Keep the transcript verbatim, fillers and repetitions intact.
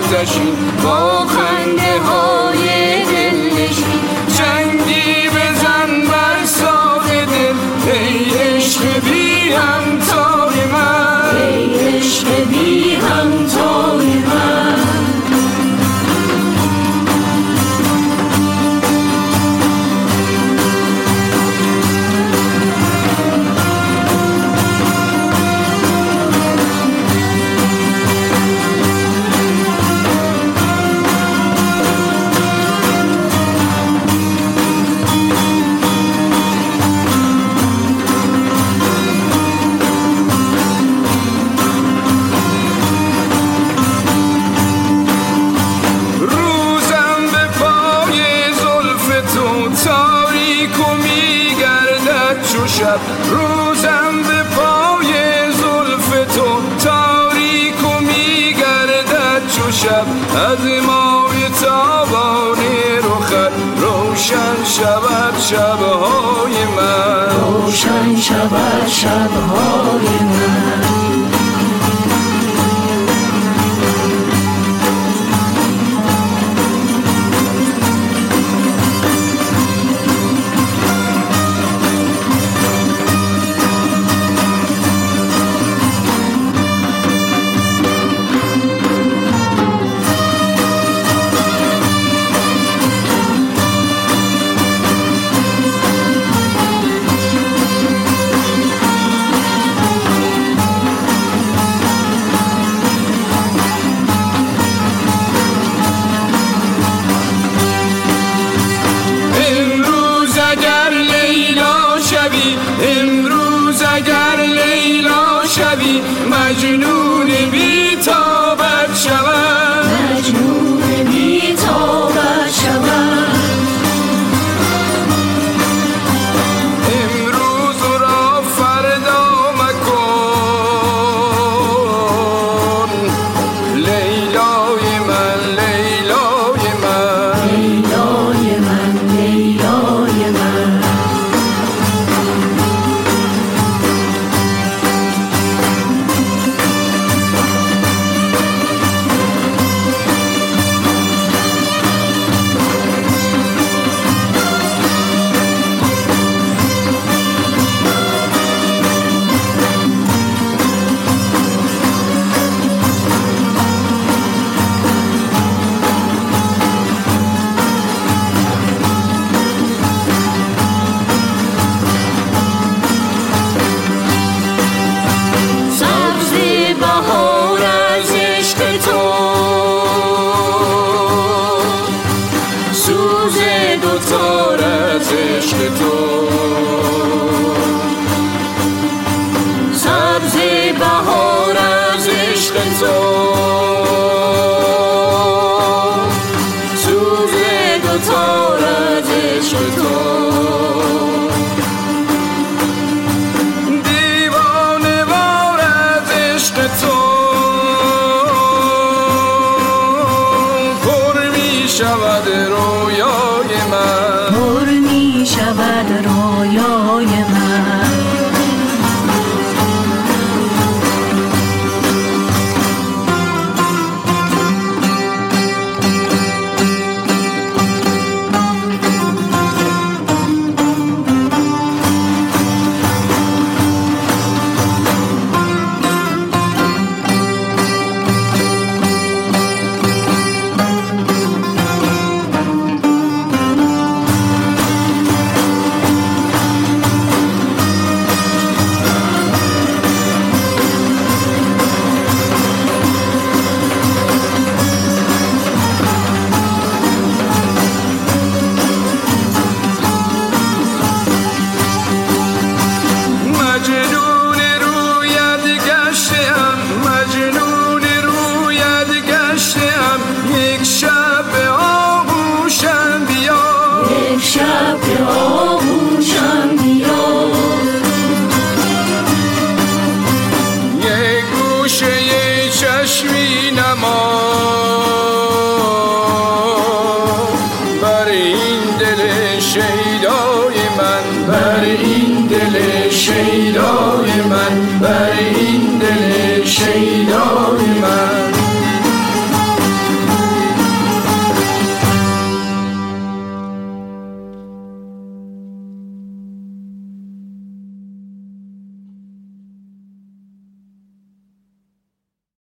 آتشین با خنده های دلنشین چنگی بزن بر ساق دل ای عشق بی همتای من ای عشق بی همتای من شب روزم به پای زلف تو تاریک و میگردد چو شب از مای تابان رخت روشن شود شبهای من روشن شود شبهای من امروز اگر لیلا شوی مجنون بی تابت شوم مجنون بی تابت شوم امروز را فردا مکن لیلای من لیلای من لیلای من لیلای من سبز بهار از عشق تو سوز دوتار از عشق تو دیوانه وار از عشق تو پر می شود رویای من پر می شود رویای من چشمی نما